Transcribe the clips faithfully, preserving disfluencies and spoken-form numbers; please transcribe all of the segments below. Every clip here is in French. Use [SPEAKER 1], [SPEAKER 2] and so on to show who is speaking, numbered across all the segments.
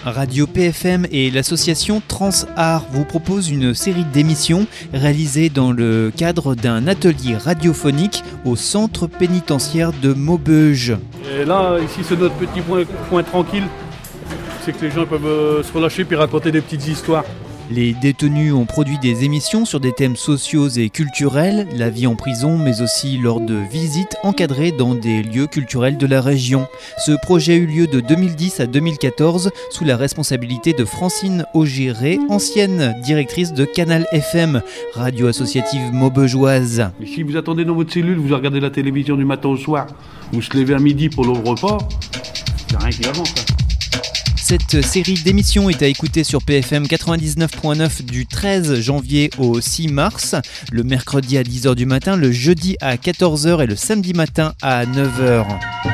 [SPEAKER 1] Radio P F M et l'association Transart vous proposent une série d'émissions réalisées dans le cadre d'un atelier radiophonique au centre pénitentiaire de Maubeuge.
[SPEAKER 2] Et là, ici, c'est notre petit point, point tranquille. C'est que les gens peuvent euh, se relâcher puis raconter des petites histoires.
[SPEAKER 1] Les détenus ont produit des émissions sur des thèmes sociaux et culturels, la vie en prison, mais aussi lors de visites encadrées dans des lieux culturels de la région. Ce projet a eu lieu de deux mille dix à deux mille quatorze sous la responsabilité de Francine Augier, ancienne directrice de Canal F M, radio associative maubeugeoise.
[SPEAKER 2] Et si vous attendez dans votre cellule, vous regardez la télévision du matin au soir, vous se levez à midi pour le repas, il n'y a rien qui avance. Hein.
[SPEAKER 1] Cette série d'émissions est à écouter sur P F M quatre-vingt-dix-neuf point neuf du treize janvier au six mars, le mercredi à dix heures du matin, le jeudi à quatorze heures et le samedi matin à neuf heures.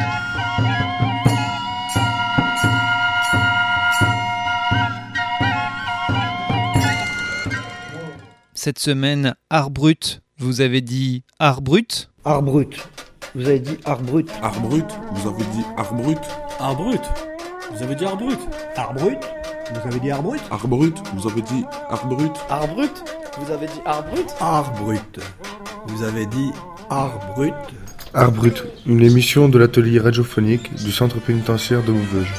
[SPEAKER 1] Cette semaine, art brut. Vous avez dit art brut ?
[SPEAKER 3] Art brut. Vous avez dit art brut.
[SPEAKER 4] Art brut. Vous avez dit art brut.
[SPEAKER 2] Art brut. Vous avez dit art brut.
[SPEAKER 3] Art brut. Vous avez dit art brut.
[SPEAKER 4] Art brut. Vous avez dit art brut.
[SPEAKER 5] Art brut. Vous avez dit art brut.
[SPEAKER 3] Art brut. Vous avez dit art brut.
[SPEAKER 6] Art brut, une émission de l'atelier radiophonique du centre pénitentiaire de Maubeuge.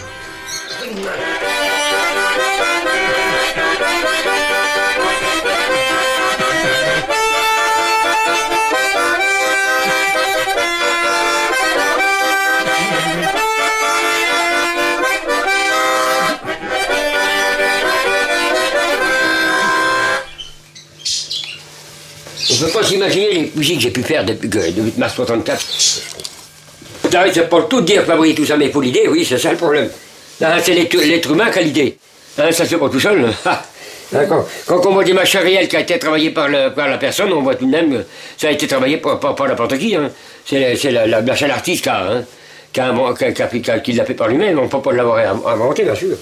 [SPEAKER 7] On ne peut pas s'imaginer les musiques que j'ai pu faire depuis, que, depuis mars soixante-quatre. C'est pour tout dire, fabriquer tout ça, mais pour l'idée, oui, c'est ça le problème. Là, c'est l'être, l'être humain qui a l'idée. Hein, ça se fait pas tout seul. Quand, quand on voit des machins réels qui a été travaillé par, le, par la personne, on voit tout de même que ça a été travaillé par, par, par n'importe qui. Hein. C'est, c'est la, la machin l'artiste qui a, hein, qui, a, qui, a, qui, a, qui l'a fait par lui-même, on ne peut pas l'avoir inventé, bien sûr.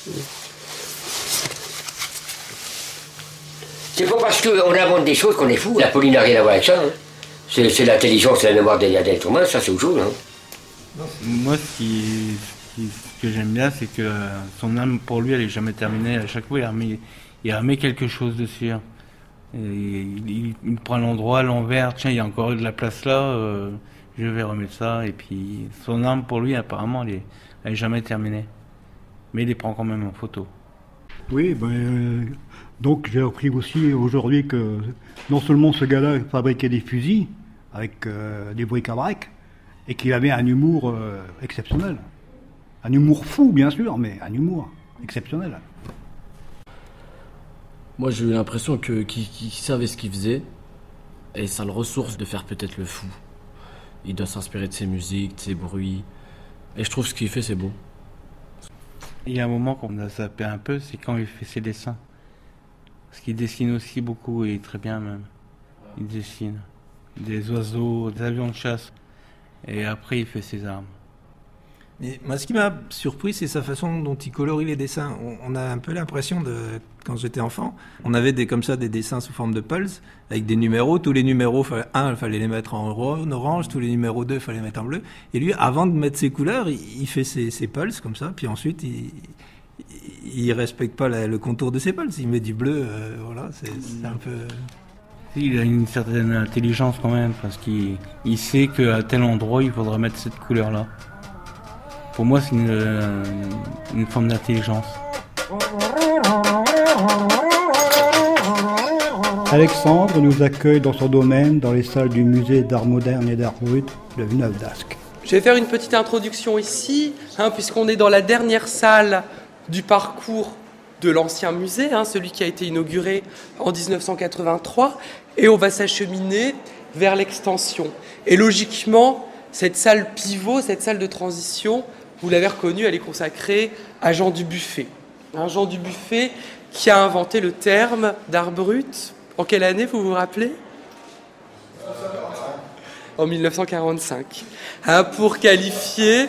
[SPEAKER 7] C'est pas parce qu'on invente des choses qu'on est fou. La Pauline n'a rien à voir avec ça. Hein. C'est, c'est l'intelligence et la mémoire des êtres humains, ça c'est autre chose. Hein.
[SPEAKER 8] Moi, ce, qui, ce, qui, ce que j'aime bien, c'est que son âme, pour lui, elle n'est jamais terminée. À chaque fois, il remet, il remet quelque chose dessus. Hein. Et il, il, il prend l'endroit, l'envers. Tiens, il y a encore de la place là, euh, je vais remettre ça. Et puis, son âme, pour lui, apparemment, elle n'est jamais terminée. Mais il les prend quand même en photo.
[SPEAKER 9] Oui, ben... Euh... Donc j'ai appris aussi aujourd'hui que non seulement ce gars-là fabriquait des fusils avec euh, des bric-à-brac, et qu'il avait un humour euh, exceptionnel. Un humour fou bien sûr, mais un humour exceptionnel.
[SPEAKER 5] Moi j'ai eu l'impression que, qu'il, qu'il savait ce qu'il faisait, et ça le ressource de faire peut-être le fou. Il doit s'inspirer de ses musiques, de ses bruits, et je trouve ce qu'il fait c'est beau.
[SPEAKER 8] Il y a un moment qu'on a zappé un peu, c'est quand il fait ses dessins. Parce qu'il dessine aussi beaucoup, et très bien même. Il dessine des oiseaux, des avions de chasse. Et après, il fait ses armes.
[SPEAKER 10] Mais moi, ce qui m'a surpris, c'est sa façon dont il colorie les dessins. On, on a un peu l'impression de, quand j'étais enfant, on avait des, comme ça des dessins sous forme de pulse, avec des numéros. Tous les numéros, un, il fallait les mettre en orange, tous les numéros deux, il fallait les mettre en bleu. Et lui, avant de mettre ses couleurs, il, il fait ses, ses pulses comme ça, puis ensuite, il... il respecte pas la, le contour de ses pulses, il met du bleu, euh, voilà, c'est, c'est un peu...
[SPEAKER 8] Il a une certaine intelligence quand même, parce qu'il il sait qu'à tel endroit, il faudra mettre cette couleur-là. Pour moi, c'est une, une forme d'intelligence.
[SPEAKER 9] Alexandre nous accueille dans son domaine, dans les salles du musée d'art moderne et d'art brut de Villeneuve-d'Ascq.
[SPEAKER 11] Je vais faire une petite introduction ici, hein, puisqu'on est dans la dernière salle du parcours de l'ancien musée, hein, celui qui a été inauguré en dix-neuf cent quatre-vingt-trois, et on va s'acheminer vers l'extension. Et logiquement, cette salle pivot, cette salle de transition, vous l'avez reconnue, elle est consacrée à Jean Dubuffet. Hein, Jean Dubuffet qui a inventé le terme d'art brut. En quelle année, vous vous rappelez ? En dix-neuf cent quarante-cinq. Hein, pour qualifier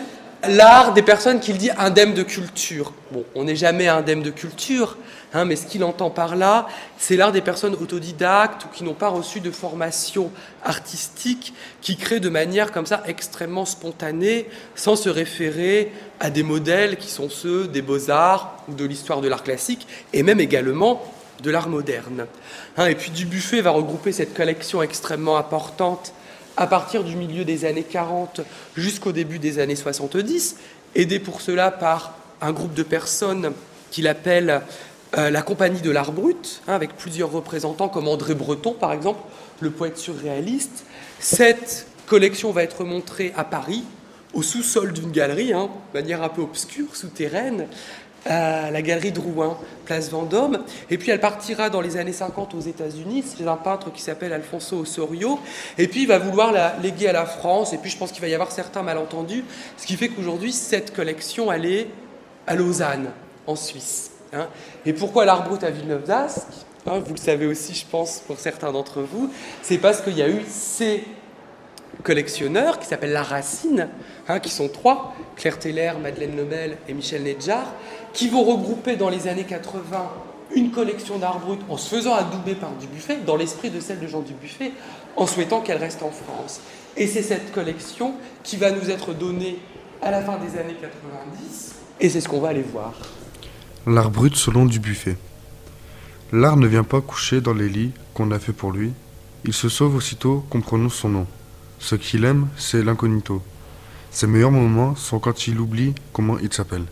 [SPEAKER 11] l'art des personnes qu'il dit indemnes de culture. Bon, on n'est jamais indemne de culture, hein, mais ce qu'il entend par là, c'est l'art des personnes autodidactes ou qui n'ont pas reçu de formation artistique, qui créent de manière comme ça extrêmement spontanée, sans se référer à des modèles qui sont ceux des beaux-arts ou de l'histoire de l'art classique, et même également de l'art moderne. Hein, et puis Dubuffet va regrouper cette collection extrêmement importante à partir du milieu des années quarante jusqu'au début des années soixante-dix, aidé pour cela par un groupe de personnes qu'il appelle euh, la Compagnie de l'Art Brut, hein, avec plusieurs représentants comme André Breton, par exemple, le poète surréaliste. Cette collection va être montrée à Paris, au sous-sol d'une galerie, hein, de manière un peu obscure, souterraine, à la galerie Drouin, place Vendôme. Et puis elle partira dans les années cinquante aux États-Unis. C'est un peintre qui s'appelle Alfonso Osorio. Et puis il va vouloir la léguer à la France. Et puis je pense qu'il va y avoir certains malentendus. Ce qui fait qu'aujourd'hui, cette collection, elle est à Lausanne, en Suisse. Hein. Et pourquoi l'Art Brut à Villeneuve d'Ascq, hein, vous le savez aussi, je pense, pour certains d'entre vous, c'est parce qu'il y a eu ces collectionneurs qui s'appellent La Racine, hein, qui sont trois, Claire Teller, Madeleine Lemel et Michel Nedjar, qui vont regrouper dans les années quatre-vingts une collection d'art brut en se faisant adouber par Dubuffet, dans l'esprit de celle de Jean Dubuffet, en souhaitant qu'elle reste en France. Et c'est cette collection qui va nous être donnée à la fin des années quatre-vingt-dix, et c'est ce qu'on va aller voir.
[SPEAKER 6] L'art brut selon Dubuffet. L'art ne vient pas coucher dans les lits qu'on a fait pour lui, il se sauve aussitôt qu'on prononce son nom. Ce qu'il aime, c'est l'incognito. Ses meilleurs moments sont quand il oublie comment il s'appelle.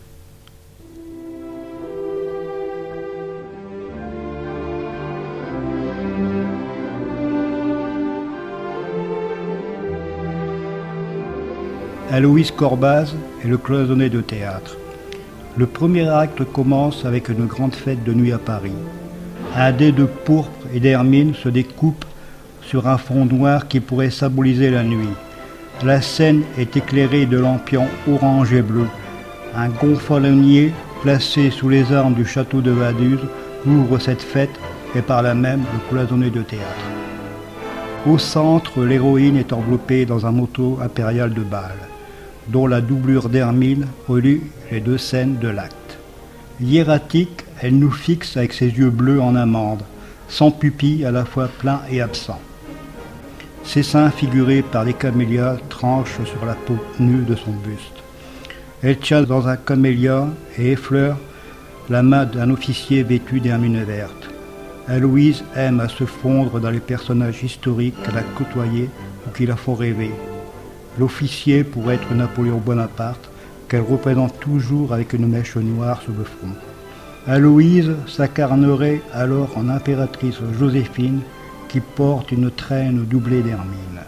[SPEAKER 9] Aloïse Corbaz et le cloisonné de théâtre. Le premier acte commence avec une grande fête de nuit à Paris. Un dé de pourpre et d'hermine se découpe sur un fond noir qui pourrait symboliser la nuit. La scène est éclairée de lampions orange et bleu. Un gonfalonier placé sous les armes du château de Vaduz ouvre cette fête et par là même le cloisonné de théâtre. Au centre, l'héroïne est enveloppée dans un manteau impérial de Bâle, dont la doublure d'hermine relie les deux scènes de l'acte. Hiératique, elle nous fixe avec ses yeux bleus en amande, sans pupilles à la fois pleins et absents. Ses seins figurés par des camélias tranchent sur la peau nue de son buste. Elle tient dans un camélia et effleure la main d'un officier vêtu d'hermine verte. Aloïse aime à se fondre dans les personnages historiques qu'elle a côtoyés ou qui la font rêver. L'officier pourrait être Napoléon Bonaparte, qu'elle représente toujours avec une mèche noire sur le front. Aloïse s'incarnerait alors en impératrice Joséphine, qui porte une traîne doublée d'hermine.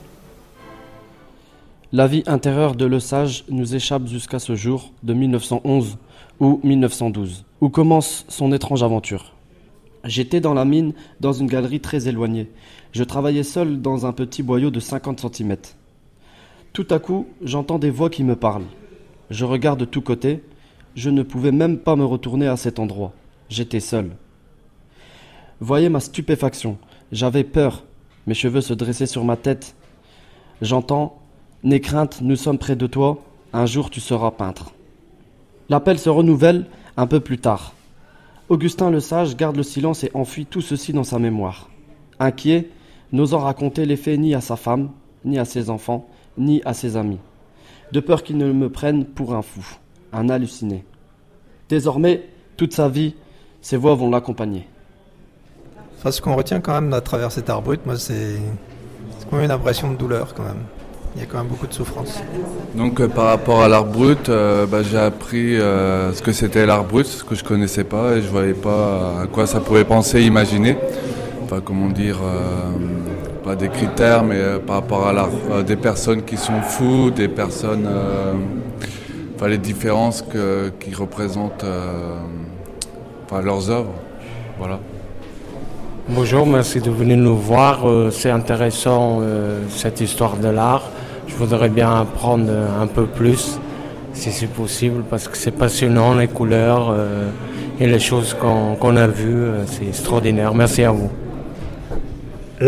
[SPEAKER 5] La vie intérieure de Lesage nous échappe jusqu'à ce jour de mille neuf cent onze ou mille neuf cent douze, où commence son étrange aventure. J'étais dans la mine, dans une galerie très éloignée. Je travaillais seul dans un petit boyau de cinquante centimètres. Tout à coup, j'entends des voix qui me parlent. Je regarde de tous côtés. Je ne pouvais même pas me retourner à cet endroit. J'étais seul. Voyez ma stupéfaction. J'avais peur. Mes cheveux se dressaient sur ma tête. J'entends « N'aie crainte, nous sommes près de toi. Un jour, tu seras peintre. » L'appel se renouvelle un peu plus tard. Augustin Lesage garde le silence et enfuit tout ceci dans sa mémoire. Inquiet, n'osant raconter les faits ni à sa femme, ni à ses enfants, ni à ses amis. De peur qu'ils ne me prennent pour un fou, un halluciné. Désormais, toute sa vie, ses voix vont l'accompagner.
[SPEAKER 10] Enfin, ce qu'on retient quand même à travers cet art brut, moi, c'est, c'est quand même une impression de douleur quand même. Il y a quand même beaucoup de souffrance.
[SPEAKER 12] Donc euh, par rapport à l'art brut, euh, bah, j'ai appris euh, ce que c'était l'art brut, ce que je connaissais pas et je voyais pas à quoi ça pouvait penser, imaginer. Enfin, comment dire, euh, pas des critères, mais euh, par rapport à l'art, euh, des personnes qui sont fous, des personnes, euh, enfin les différences que, qui représentent euh, enfin, leurs œuvres, voilà.
[SPEAKER 13] Bonjour, merci de venir nous voir. Euh, c'est intéressant euh, cette histoire de l'art. Je voudrais bien apprendre un peu plus, si c'est possible, parce que c'est passionnant, les couleurs euh, et les choses qu'on, qu'on a vues. Euh, c'est extraordinaire. Merci à vous.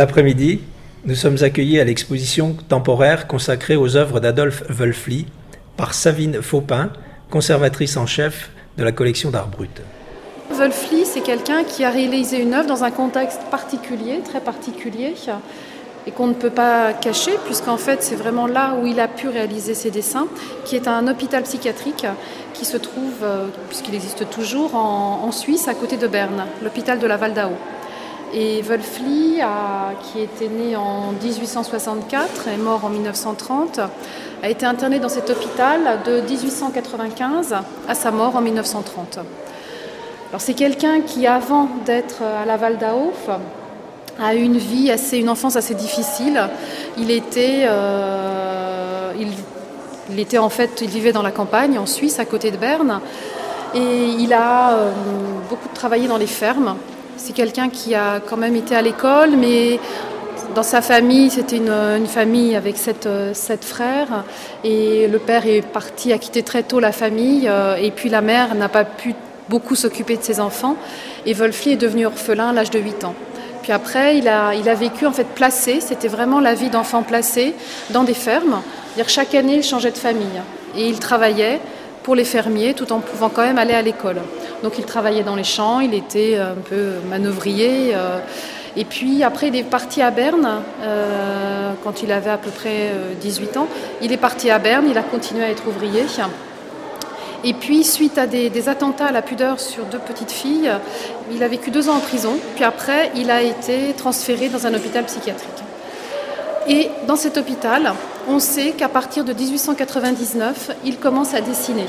[SPEAKER 10] L'après-midi, nous sommes accueillis à l'exposition temporaire consacrée aux œuvres d'Adolphe Wölfli, par Savine Faupin, conservatrice en chef de la collection d'art brut.
[SPEAKER 14] Wölfli, c'est quelqu'un qui a réalisé une œuvre dans un contexte particulier, très particulier, et qu'on ne peut pas cacher, puisqu'en fait c'est vraiment là où il a pu réaliser ses dessins, qui est un hôpital psychiatrique qui se trouve, puisqu'il existe toujours, en, en Suisse, à côté de Berne, l'hôpital de la Val d'Ao. Et Wölfli, a, qui était né en dix-huit cent soixante-quatre et mort en mille neuf cent trente, a été interné dans cet hôpital de dix-huit cent quatre-vingt-quinze à sa mort en mille neuf cent trente. Alors c'est quelqu'un qui, avant d'être à la Val d'Ao, a eu une vie assez, une enfance assez difficile. Il était, euh, il, il était en fait, il vivait dans la campagne, en Suisse, à côté de Berne, et il a euh, beaucoup travaillé dans les fermes. C'est quelqu'un qui a quand même été à l'école, mais dans sa famille, c'était une, une famille avec sept, sept frères, et le père est parti, a quitté très tôt la famille, euh, et puis la mère n'a pas pu beaucoup s'occuper de ses enfants, et Wölfli est devenu orphelin à l'âge de huit ans. Puis après, il a, il a vécu en fait placé, c'était vraiment la vie d'enfant placé dans des fermes. C'est-à-dire chaque année, il changeait de famille et il travaillait pour les fermiers tout en pouvant quand même aller à l'école. Donc il travaillait dans les champs, il était un peu manœuvrier. Euh, et puis après, il est parti à Berne euh, quand il avait à peu près dix-huit ans. Il est parti à Berne, il a continué à être ouvrier. Et puis, suite à des, des attentats à la pudeur sur deux petites filles, il a vécu deux ans en prison. Puis après, il a été transféré dans un hôpital psychiatrique. Et dans cet hôpital, on sait qu'à partir de dix-huit cent quatre-vingt-dix-neuf, il commence à dessiner.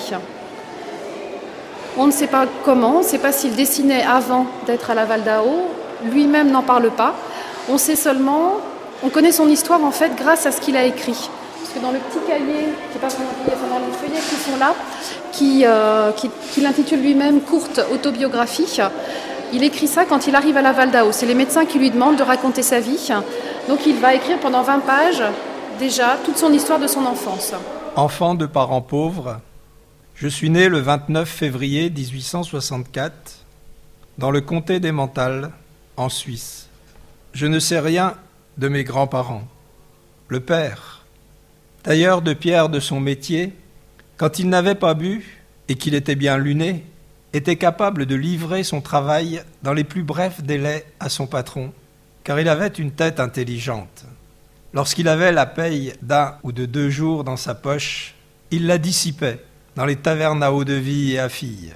[SPEAKER 14] On ne sait pas comment, on ne sait pas s'il dessinait avant d'être à la Val d'Ao. Lui-même n'en parle pas. On sait seulement, on connaît son histoire en fait grâce à ce qu'il a écrit. Parce que dans le petit cahier, qui est pas vraiment cahier, enfin dans les feuillets qui sont là, qui, euh, qui, qui l'intitule lui-même Courte autobiographie, il écrit ça quand il arrive à la Val d'Ao. C'est les médecins qui lui demandent de raconter sa vie. Donc il va écrire pendant vingt pages, déjà, toute son histoire de son enfance.
[SPEAKER 10] Enfant de parents pauvres, je suis né le vingt-neuf février dix-huit cent soixante-quatre dans le comté d'Emmental, en Suisse. Je ne sais rien de mes grands-parents. Le père, tailleur de pierre de son métier, quand il n'avait pas bu et qu'il était bien luné, était capable de livrer son travail dans les plus brefs délais à son patron, car il avait une tête intelligente. Lorsqu'il avait la paye d'un ou de deux jours dans sa poche, il la dissipait dans les tavernes à eau-de-vie et à filles.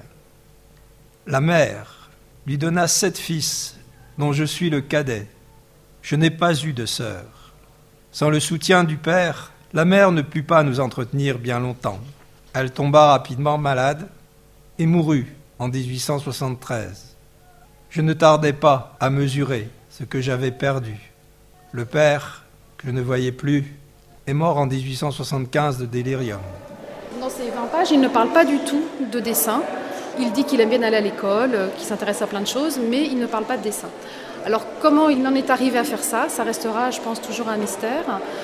[SPEAKER 10] La mère lui donna sept fils, dont je suis le cadet. Je n'ai pas eu de sœur. Sans le soutien du père, la mère ne put pas nous entretenir bien longtemps. Elle tomba rapidement malade et mourut en dix-huit cent soixante-treize. Je ne tardais pas à mesurer ce que j'avais perdu. Le père, que je ne voyais plus, est mort en dix-huit cent soixante-quinze de délirium.
[SPEAKER 14] Dans ces vingt pages, il ne parle pas du tout de dessin. Il dit qu'il aime bien aller à l'école, qu'il s'intéresse à plein de choses, mais il ne parle pas de dessin. Alors comment il en est arrivé à faire ça, ça restera, je pense, toujours un mystère.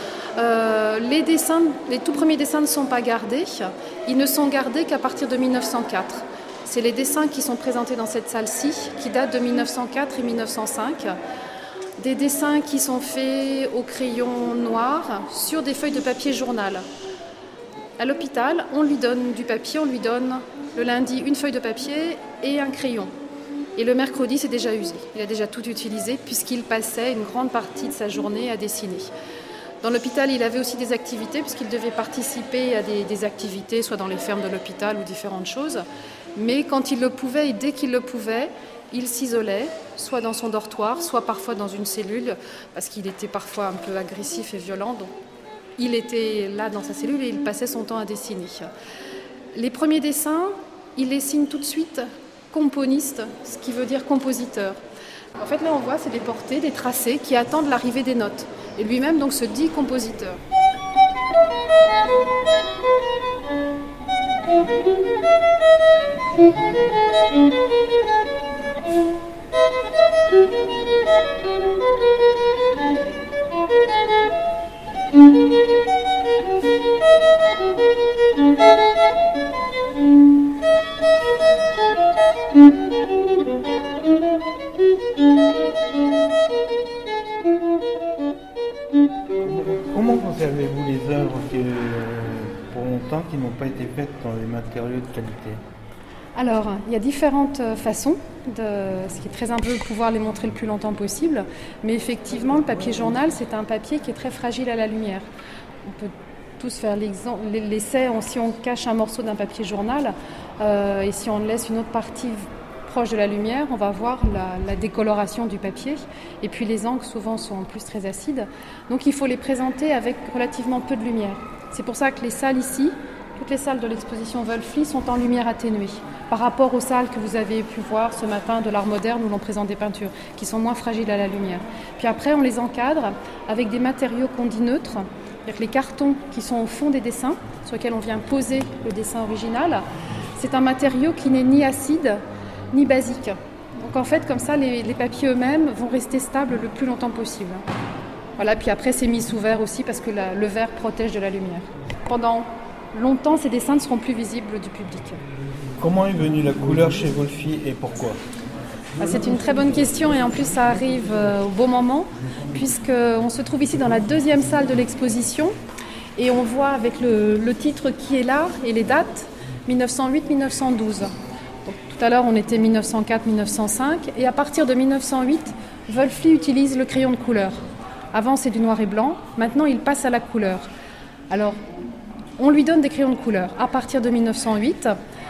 [SPEAKER 14] Euh, les dessins, les tout premiers dessins ne sont pas gardés. Ils ne sont gardés qu'à partir de mille neuf cent quatre. C'est les dessins qui sont présentés dans cette salle-ci, qui datent de mille neuf cent quatre et mille neuf cent cinq. Des dessins qui sont faits au crayon noir sur des feuilles de papier journal. À l'hôpital, on lui donne du papier, on lui donne le lundi une feuille de papier et un crayon. Et le mercredi, c'est déjà usé. Il a déjà tout utilisé puisqu'il passait une grande partie de sa journée à dessiner. Dans l'hôpital, il avait aussi des activités puisqu'il devait participer à des, des activités, soit dans les fermes de l'hôpital ou différentes choses. Mais quand il le pouvait et dès qu'il le pouvait, il s'isolait, soit dans son dortoir, soit parfois dans une cellule, parce qu'il était parfois un peu agressif et violent. Donc il était là dans sa cellule et il passait son temps à dessiner. Les premiers dessins, il les signe tout de suite componiste, ce qui veut dire compositeur. En fait, là, on voit, c'est des portées, des tracés qui attendent l'arrivée des notes. Et lui-même, donc, se dit compositeur.
[SPEAKER 8] Comment conservez-vous les œuvres que, pour longtemps qui n'ont pas été faites dans des matériaux de qualité?
[SPEAKER 14] Alors, il y a différentes façons, de, ce qui est très important de pouvoir les montrer le plus longtemps possible. Mais effectivement, le papier journal, c'est un papier qui est très fragile à la lumière. On peut tous faire l'essai, si on cache un morceau d'un papier journal euh, et si on laisse une autre partie proche de la lumière, on va voir la, la décoloration du papier. Et puis les encres, souvent, sont en plus très acides. Donc il faut les présenter avec relativement peu de lumière. C'est pour ça que les salles ici, toutes les salles de l'exposition Wölfli sont en lumière atténuée par rapport aux salles que vous avez pu voir ce matin de l'art moderne où l'on présente des peintures qui sont moins fragiles à la lumière. Puis après, on les encadre avec des matériaux qu'on dit neutres, c'est-à-dire que les cartons qui sont au fond des dessins, sur lesquels on vient poser le dessin original, c'est un matériau qui n'est ni acide ni basique. Donc en fait, comme ça, les, les papiers eux-mêmes vont rester stables le plus longtemps possible. Voilà, puis après, c'est mis sous verre aussi parce que la, le verre protège de la lumière. Pendant longtemps, ces dessins ne seront plus visibles du public.
[SPEAKER 8] Comment est venue la couleur chez Wölfli et pourquoi?
[SPEAKER 14] C'est une très bonne question et en plus ça arrive au bon moment puisqu'on se trouve ici dans la deuxième salle de l'exposition et on voit avec le, le titre qui est là et les dates mille neuf cent huit mille neuf cent douze. Donc, tout à l'heure on était mille neuf cent quatre mille neuf cent cinq et à partir de mille neuf cent huit, Wölfli utilise le crayon de couleur. Avant c'est du noir et blanc, maintenant il passe à la couleur. Alors on lui donne des crayons de couleur à partir de mille neuf cent huit.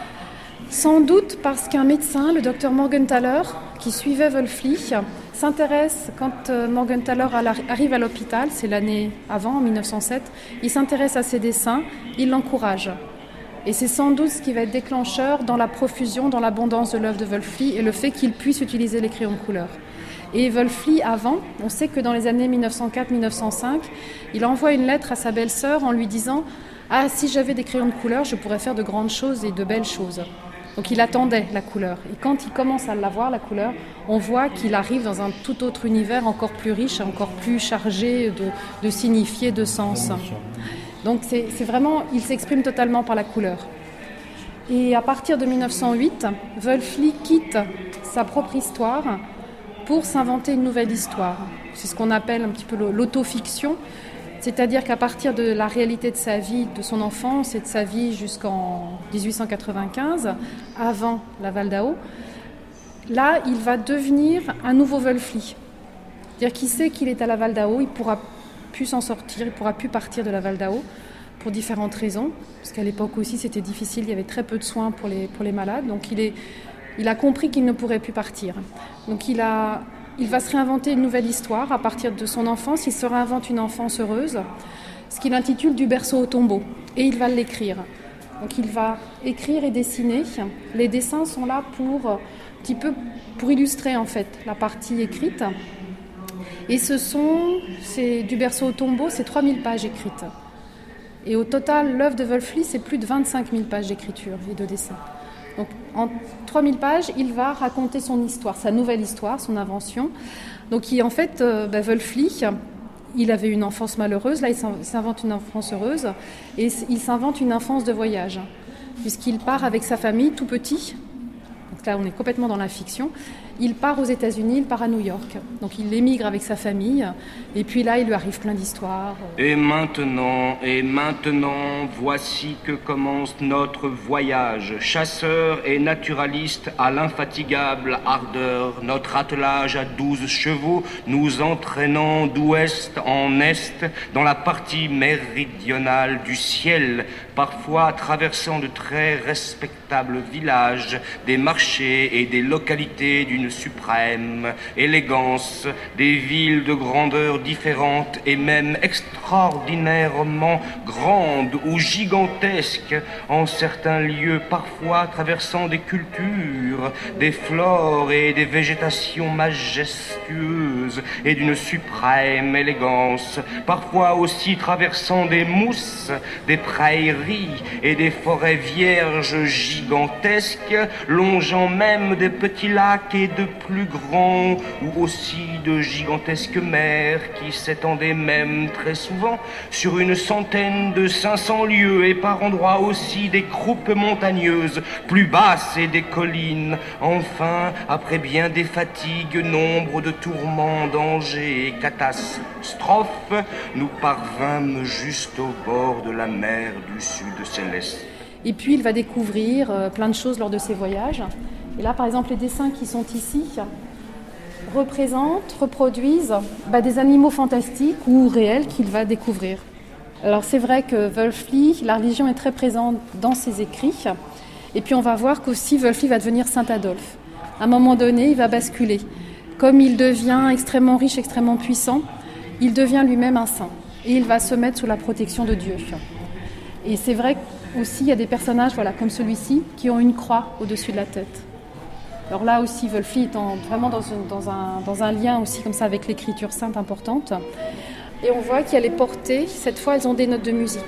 [SPEAKER 14] Sans doute parce qu'un médecin, le docteur Morgenthaler, qui suivait Wölfli, s'intéresse, quand Morgenthaler arrive à l'hôpital, c'est l'année avant, en mille neuf cent sept, il s'intéresse à ses dessins, il l'encourage. Et c'est sans doute ce qui va être déclencheur dans la profusion, dans l'abondance de l'œuvre de Wölfli et le fait qu'il puisse utiliser les crayons de couleur. Et Wölfli, avant, on sait que dans les années mille neuf cent quatre mille neuf cent cinq, il envoie une lettre à sa belle-sœur en lui disant « Ah, si j'avais des crayons de couleur, je pourrais faire de grandes choses et de belles choses ». Donc il attendait la couleur. Et quand il commence à l'avoir, la couleur, on voit qu'il arrive dans un tout autre univers encore plus riche, encore plus chargé de, de signifier, de sens. Donc c'est, c'est vraiment, il s'exprime totalement par la couleur. Et à partir de mille neuf cent huit, Wölfli quitte sa propre histoire pour s'inventer une nouvelle histoire. C'est ce qu'on appelle un petit peu l'autofiction. C'est-à-dire qu'à partir de la réalité de sa vie, de son enfance et de sa vie jusqu'en dix-huit cent quatre-vingt-quinze, avant la Val d'Ao, là, il va devenir un nouveau Wölfli. C'est-à-dire qu'il sait qu'il est à la Val d'Ao, il ne pourra plus s'en sortir, il ne pourra plus partir de la Val d'Ao pour différentes raisons. Parce qu'à l'époque aussi, c'était difficile, il y avait très peu de soins pour les, pour les malades. Donc il, est, il a compris qu'il ne pourrait plus partir. Donc il a... Il va se réinventer une nouvelle histoire à partir de son enfance. Il se réinvente une enfance heureuse, ce qu'il intitule Du berceau au tombeau. Et il va l'écrire. Donc il va écrire et dessiner. Les dessins sont là pour, un petit peu, pour illustrer en fait la partie écrite. Et ce sont, c'est Du berceau au tombeau, c'est trois mille pages écrites. Et au total, l'œuvre de Wölfli, c'est plus de vingt-cinq mille pages d'écriture et de dessin. Donc, en trois mille pages, il va raconter son histoire, sa nouvelle histoire, son invention. Donc, il, en fait, euh, bah, Wölfli, il avait une enfance malheureuse. Là, il s'invente une enfance heureuse. Et il s'invente une enfance de voyage, puisqu'il part avec sa famille, tout petit. Donc là, on est complètement dans la fiction. Il part aux États-Unis, il part à New York. Donc, il émigre avec sa famille. Et puis là, il lui arrive plein d'histoires.
[SPEAKER 15] Et maintenant, et maintenant, voici que commence notre voyage. Chasseurs et naturalistes à l'infatigable ardeur, notre attelage à douze chevaux, nous entraînant d'ouest en est dans la partie méridionale du ciel, parfois traversant de très respectables villages, des marchés et des localités d'une suprême élégance, des villes de grandeur différente et même extraordinairement grandes ou gigantesques en certains lieux, parfois traversant des cultures, des flores et des végétations majestueuses et d'une suprême élégance, parfois aussi traversant des mousses, des prairies et des forêts vierges gigantesques, longeant même des petits lacs et de plus grands, ou aussi de gigantesques mers qui s'étendaient même très souvent sur une centaine de cinq cents lieues, et par endroits aussi des croupes montagneuses, plus basses et des collines. Enfin, après bien des fatigues, nombre de tourments, dangers et catastrophes, nous parvînmes juste au bord de la mer du sud céleste.
[SPEAKER 14] Et puis il va découvrir euh, plein de choses lors de ses voyages. Et là, par exemple, les dessins qui sont ici représentent, reproduisent bah, des animaux fantastiques ou réels qu'il va découvrir. Alors c'est vrai que Wölfli, la religion est très présente dans ses écrits. Et puis on va voir qu'aussi Wölfli va devenir Saint Adolphe. À un moment donné, il va basculer. Comme il devient extrêmement riche, extrêmement puissant, il devient lui-même un saint. Et il va se mettre sous la protection de Dieu. Et c'est vrai qu'aussi, il y a des personnages voilà, comme celui-ci qui ont une croix au-dessus de la tête. Alors là aussi, Wölfli est en, vraiment dans, une, dans, un, dans un lien aussi comme ça avec l'écriture sainte importante. Et on voit qu'il y a les portées, cette fois elles ont des notes de musique.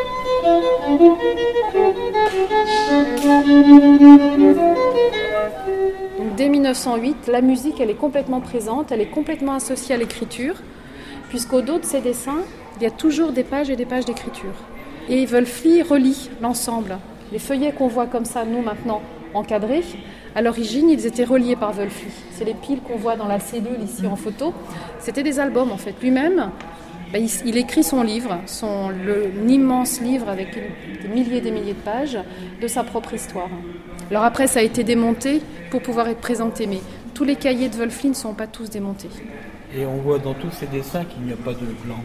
[SPEAKER 14] Donc dès mille neuf cent huit, la musique elle est complètement présente, elle est complètement associée à l'écriture, puisqu'au dos de ces dessins, il y a toujours des pages et des pages d'écriture. Et Wölfli relie l'ensemble. Les feuillets qu'on voit comme ça, nous maintenant, encadrés, à l'origine, ils étaient reliés par Wölfli. C'est les piles qu'on voit dans la cellule ici en photo. C'était des albums en fait. Lui-même, bah, il, il écrit son livre, son, le, un immense livre avec des milliers et des milliers de pages de sa propre histoire. Alors après, ça a été démonté pour pouvoir être présenté, mais tous les cahiers de Wölfli ne sont pas tous démontés.
[SPEAKER 8] Et on voit dans tous ces dessins qu'il n'y a pas de blanc.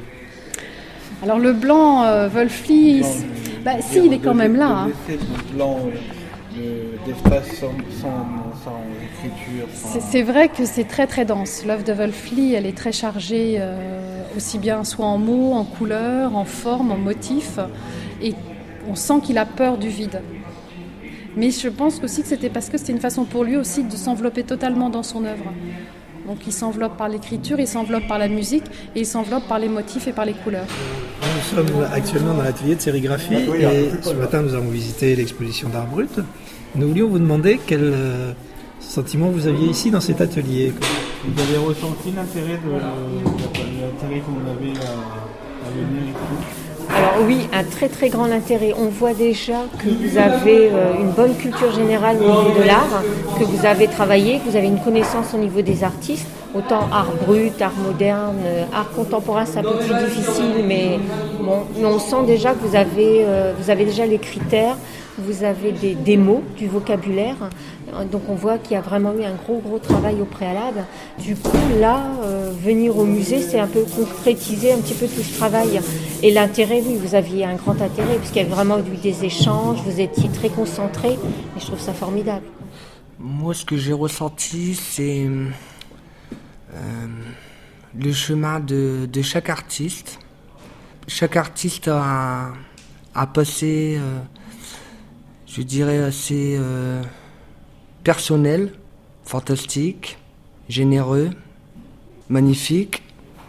[SPEAKER 14] Alors le blanc, euh, Wölfli, bah, si, il est quand même là. Hein.
[SPEAKER 8] Le blanc euh, d'espace sans, sans, sans écriture. Sans...
[SPEAKER 14] C'est, c'est vrai que c'est très très dense. L'œuvre de Wölfli, elle est très chargée, euh, aussi bien soit en mots, en couleurs, en formes, en motifs. Et on sent qu'il a peur du vide. Mais je pense aussi que c'était parce que c'était une façon pour lui aussi de s'envelopper totalement dans son œuvre. Donc il s'enveloppe par l'écriture, il s'enveloppe par la musique et il s'enveloppe par les motifs et par les couleurs.
[SPEAKER 10] Nous sommes actuellement dans l'atelier de sérigraphie et ce matin nous avons visité l'exposition d'art brut. Nous voulions vous demander quel euh, sentiment vous aviez ici dans cet atelier.
[SPEAKER 8] Vous avez ressenti l'intérêt, de, de, l'intérêt qu'on avait à, à venir ici?
[SPEAKER 16] Alors oui, un très très grand intérêt. On voit déjà que vous avez euh, une bonne culture générale au niveau de l'art, que vous avez travaillé, que vous avez une connaissance au niveau des artistes, autant art brut, art moderne, euh, art contemporain, c'est un peu plus difficile, mais, bon, mais on sent déjà que vous avez, euh, vous avez déjà les critères, vous avez des, des mots, du vocabulaire. Donc on voit qu'il y a vraiment eu un gros gros travail au préalable. Du coup là, euh, venir au musée, c'est un peu concrétiser un petit peu tout ce travail. Et l'intérêt, oui, vous aviez un grand intérêt, puisqu'il y avait vraiment eu des échanges, vous étiez très concentrés, et je trouve ça formidable.
[SPEAKER 17] Moi, ce que j'ai ressenti, c'est euh, le chemin de, de chaque artiste. Chaque artiste a, a passé, euh, je dirais, assez... Euh, personnel, fantastique, généreux, magnifique.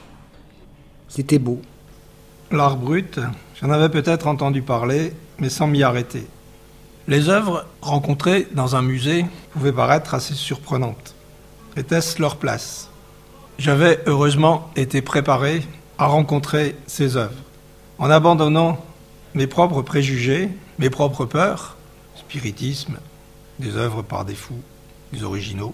[SPEAKER 17] C'était beau.
[SPEAKER 10] L'art brut, j'en avais peut-être entendu parler, mais sans m'y arrêter. Les œuvres rencontrées dans un musée pouvaient paraître assez surprenantes. Était-ce leur place ? J'avais heureusement été préparé à rencontrer ces œuvres. En abandonnant mes propres préjugés, mes propres peurs, spiritisme, des œuvres par des fous, des originaux.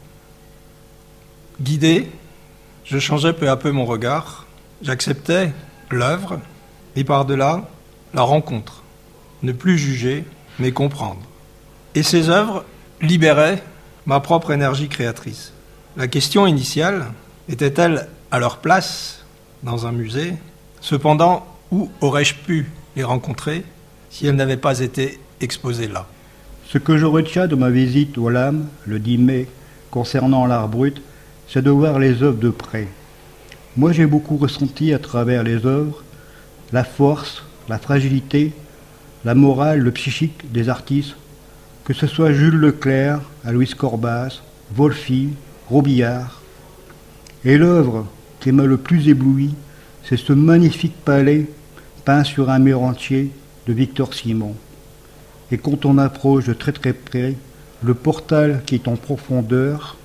[SPEAKER 10] Guidé, je changeais peu à peu mon regard, j'acceptais l'œuvre, et par-delà, la rencontre. Ne plus juger, mais comprendre. Et ces œuvres libéraient ma propre énergie créatrice. La question initiale, était-elle à leur place dans un musée ? Cependant, où aurais-je pu les rencontrer si elles n'avaient pas été exposées là ?
[SPEAKER 9] Ce que je retiens de ma visite au L A M, le dix mai, concernant l'art brut, c'est de voir les œuvres de près. Moi, j'ai beaucoup ressenti à travers les œuvres la force, la fragilité, la morale, le psychique des artistes, que ce soit Jules Leclerc, Aloïs Corbas, Wölfli, Robillard. Et l'œuvre qui m'a le plus ébloui, c'est ce magnifique palais peint sur un mur entier de Victor Simon. Et quand on approche de très très près, le portal qui est en profondeur,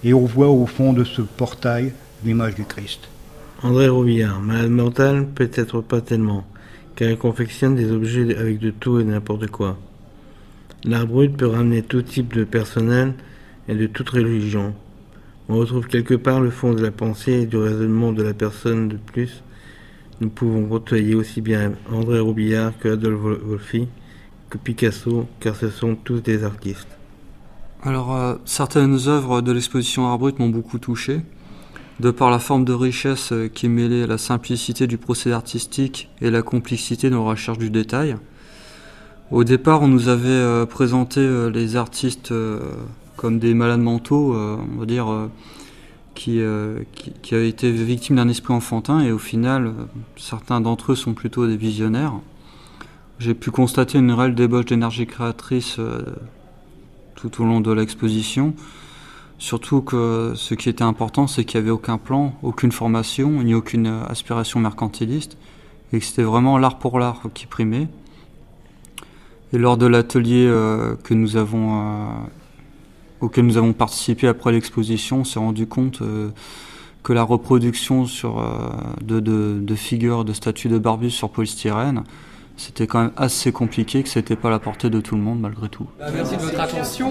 [SPEAKER 9] et on voit au fond de ce portail l'image du Christ.
[SPEAKER 8] André Robillard, malade mental, peut-être pas tellement, car il confectionne des objets avec de tout et de n'importe quoi. L'art brut peut ramener tout type de personnel et de toute religion. On retrouve quelque part le fond de la pensée et du raisonnement de la personne. De plus, nous pouvons côtoyer aussi bien André Robillard que Adolphe Wolfi, que Picasso, car ce sont tous des artistes.
[SPEAKER 18] Alors, euh, certaines œuvres de l'exposition Art Brut m'ont beaucoup touché, de par la forme de richesse euh, qui est mêlée à la simplicité du procédé artistique et la complexité de la recherche du détail. Au départ, on nous avait euh, présenté euh, les artistes euh, comme des malades mentaux, euh, on va dire, euh, qui, euh, qui, qui avaient été victimes d'un esprit enfantin, et au final, euh, certains d'entre eux sont plutôt des visionnaires. J'ai pu constater une réelle débauche d'énergie créatrice euh, tout au long de l'exposition. Surtout que ce qui était important, c'est qu'il n'y avait aucun plan, aucune formation, ni aucune aspiration mercantiliste, et que c'était vraiment l'art pour l'art qui primait. Et lors de l'atelier euh, que nous avons, euh, auquel nous avons participé après l'exposition, on s'est rendu compte euh, que la reproduction sur, euh, de, de, de figures, de statues de Barbus sur polystyrène, c'était quand même assez compliqué, que c'était pas à la portée de tout le monde malgré tout.
[SPEAKER 11] Merci de votre attention,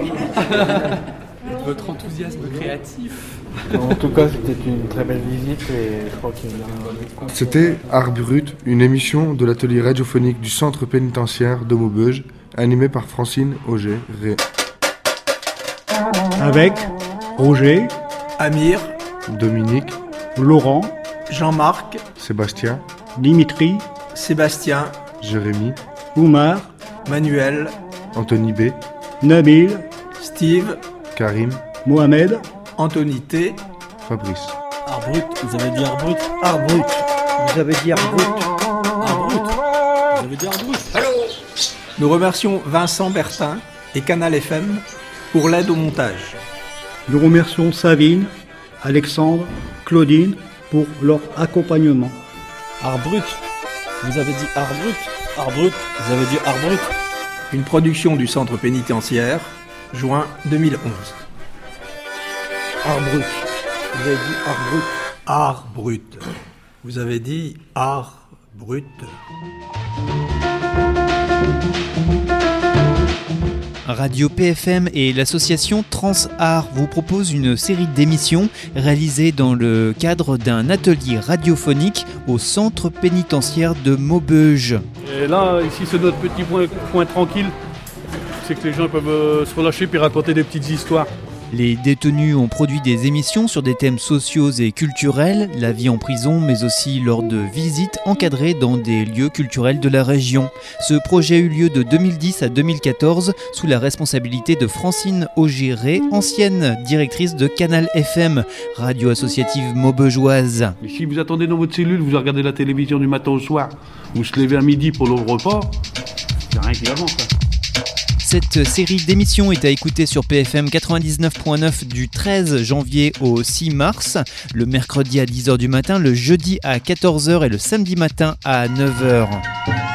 [SPEAKER 11] votre enthousiasme créatif.
[SPEAKER 13] En tout cas, c'était une très belle visite et je crois qu'il y a un...
[SPEAKER 6] C'était Art Brut, une émission de l'atelier radiophonique du centre pénitentiaire de Maubeuge, animée par Francine Auger-Ré.
[SPEAKER 9] Avec Roger,
[SPEAKER 10] Amir,
[SPEAKER 6] Dominique,
[SPEAKER 9] Laurent,
[SPEAKER 10] Jean-Marc,
[SPEAKER 6] Sébastien,
[SPEAKER 9] Dimitri,
[SPEAKER 10] Sébastien,
[SPEAKER 6] Jérémy,
[SPEAKER 9] Oumar,
[SPEAKER 10] Manuel,
[SPEAKER 6] Anthony B,
[SPEAKER 9] Nabil,
[SPEAKER 10] Steve,
[SPEAKER 6] Karim,
[SPEAKER 9] Mohamed,
[SPEAKER 10] Anthony T,
[SPEAKER 6] Fabrice.
[SPEAKER 19] Art Brut, vous avez dit Art Brut.
[SPEAKER 9] Art Brut, vous avez dit Art Brut.
[SPEAKER 19] Art Brut, vous avez dit Art Brut.
[SPEAKER 10] Allô. Nous remercions Vincent Bertin et Canal F M pour l'aide au montage.
[SPEAKER 9] Nous remercions Savine, Alexandre, Claudine pour leur accompagnement.
[SPEAKER 19] Art Brut, vous avez dit Art Brut. Art Brut, vous avez dit Art Brut.
[SPEAKER 10] Une production du centre pénitentiaire, juin deux mille onze.
[SPEAKER 9] Art Brut, vous avez dit Art Brut.
[SPEAKER 10] Art Brut, vous avez dit Art Brut.
[SPEAKER 1] Radio P F M et l'association Transart vous proposent une série d'émissions réalisées dans le cadre d'un atelier radiophonique au centre pénitentiaire de Maubeuge.
[SPEAKER 2] Et là, ici, c'est notre petit point, point tranquille. C'est que les gens peuvent euh, se relâcher puis raconter des petites histoires.
[SPEAKER 1] Les détenus ont produit des émissions sur des thèmes sociaux et culturels, la vie en prison, mais aussi lors de visites encadrées dans des lieux culturels de la région. Ce projet a eu lieu de deux mille dix à deux mille quatorze sous la responsabilité de Francine Auger-Ré, ancienne directrice de Canal F M, radio associative maubeugeoise.
[SPEAKER 2] Et si vous attendez dans votre cellule, vous regardez la télévision du matin au soir, vous se levez à midi pour le repas, il n'y a rien qui avance. Hein.
[SPEAKER 1] Cette série d'émissions est à écouter sur P F M quatre-vingt-dix-neuf point neuf du treize janvier au six mars, le mercredi à dix heures du matin, le jeudi à quatorze heures et le samedi matin à neuf heures.